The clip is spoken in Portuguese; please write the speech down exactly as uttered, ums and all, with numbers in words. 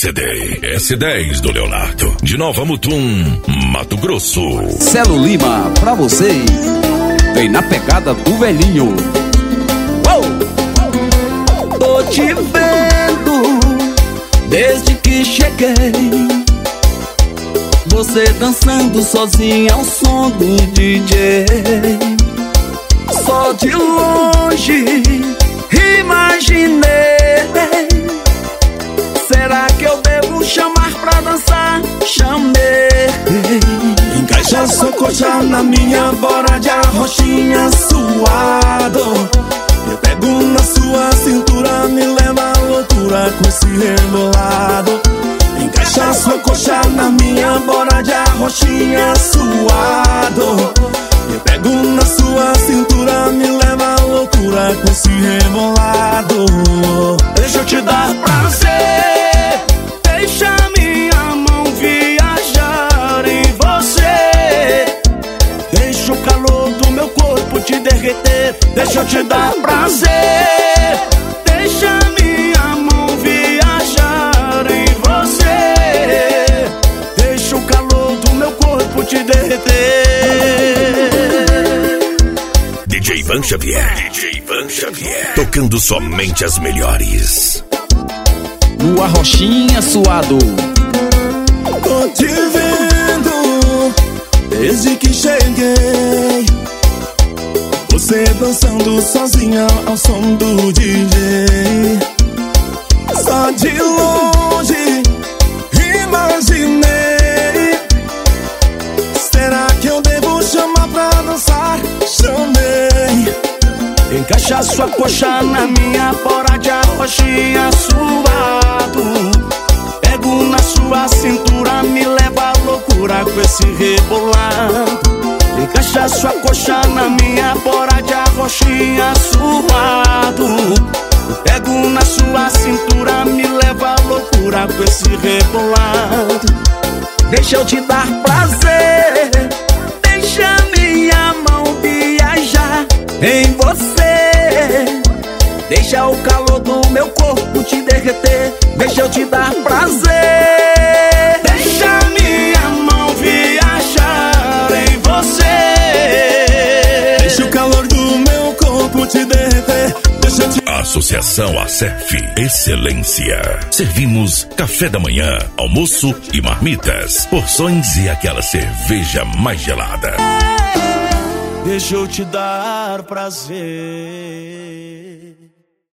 C D. S dez do Leonardo, de Nova Mutum, Mato Grosso. Celo Lima, pra você. Vem na pegada do velhinho. Oh! Tô te vendo desde que cheguei. Você dançando sozinha ao som do D J. Só de longe imaginei. Será que eu devo chamar pra dançar? Chamei. Encaixa sua coxa na minha bora de arrochinha suado. Eu pego na sua cintura, me leva à loucura com esse rebolado. Encaixa sua coxa na minha bora de arrochinha suado. Eu pego na sua cintura, me leva à loucura com esse rebolado. Deixa eu te dar prazer, deixa minha mão viajar em você. Deixa o calor do meu corpo te derreter. Deixa eu te dar prazer, deixa minha mão viajar em você. Deixa o calor do meu corpo te derreter. D J Ivan Xavier, D J Ivan Xavier, tocando somente as melhores. No arrochinha suado. Tô te vendo desde que cheguei. Você dançando sozinha ao som do D J. Só de longe imaginei. Será que eu devo chamar pra dançar? Chamei. Encaixa sua coxa na minha bora de arrochinha suado. Pego na sua cintura, me leva à loucura com esse rebolado. Encaixa sua coxa na minha bora de arrochinha suado. Pego na sua cintura, me leva à loucura com esse rebolado. Deixa eu te dar prazer, deixa minha mão viajar em você. Deixa o calor do meu corpo te derreter. Deixa eu te dar prazer, deixa minha mão viajar em você. Deixa o calor do meu corpo te derreter. Deixa eu te... Associação Acerf, excelência. Servimos café da manhã, almoço e marmitas, porções e aquela cerveja mais gelada. Deixa eu te dar prazer.